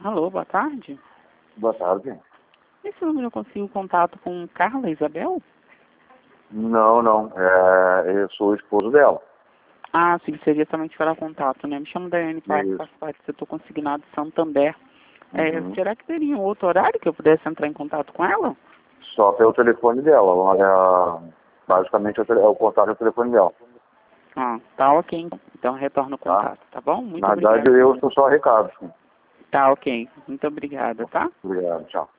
Alô, boa tarde. Boa tarde. Esse número eu consigo contato com Carla Isabel? Não. Eu sou o esposo dela. Ah, sim, seria também para contato, né? Me chamo Daiane Parque, Isso. faço parte do setor consignado de Santander. Uhum. Será que teria um outro horário que eu pudesse entrar em contato com ela? Só pelo telefone dela. Basicamente é o contato do telefone dela. Ah, tá ok. Então retorno o Tá? contato, tá bom? Muito Na verdade, obrigada. eu sou só recado. Tá ok. Muito obrigada, tá? Obrigado, tchau.